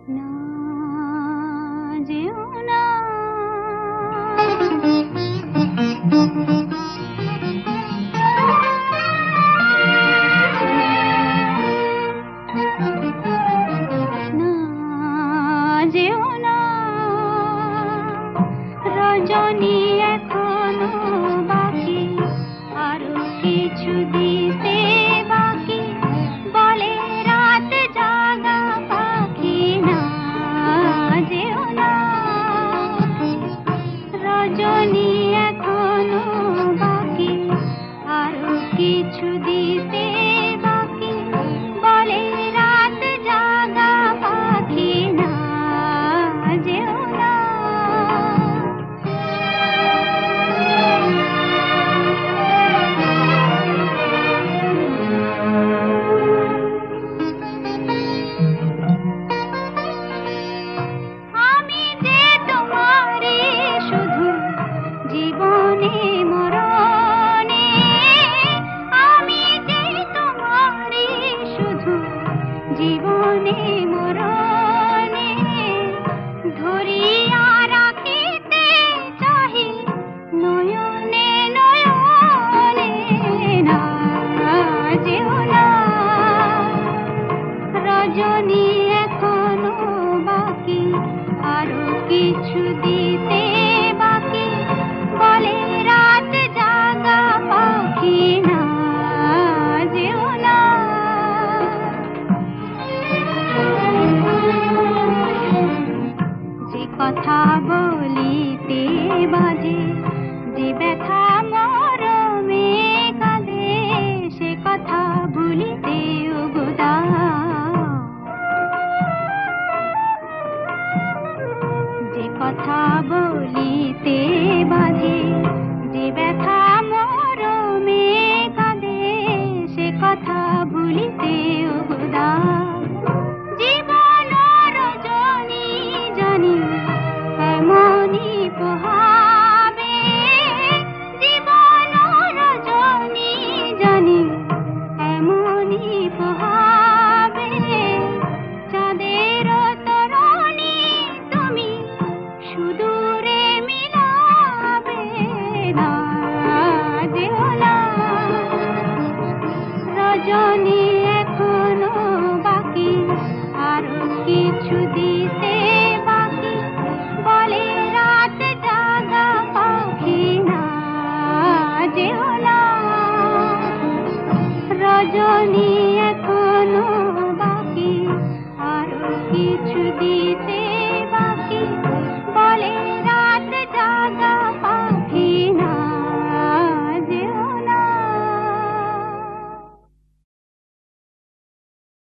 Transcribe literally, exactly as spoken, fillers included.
না যেও না যেও না রজনী এখনো বাকি আরো কিছু দিতে বাকি বলে রাত জাগা পাখি না যেও না রজনী এখনো বাকি আরো কিছু দিতে বাকি বলে রাত জাগা পাখি না যেও না আমি যে তোমারই শুধু জীবনে মরণে আমি যে তোমারই শুধু জীবনে মরণে ধরিয়া রাখিতে চাহি নয়নে নয়নে না যেও না রজনী এখনো বাকি আরো কিছু দিতে বাকি বলে রাত জাগা পাখি না যেও না যে কথা বলিতে বাজে যে ব্যথা মরমে কাঁদে সে কথা ভুলিতে উগদা যে কথা বলিতে বাজে যে ব্যথা মরমে কাঁদে সে কথা ভুলিতে উগদা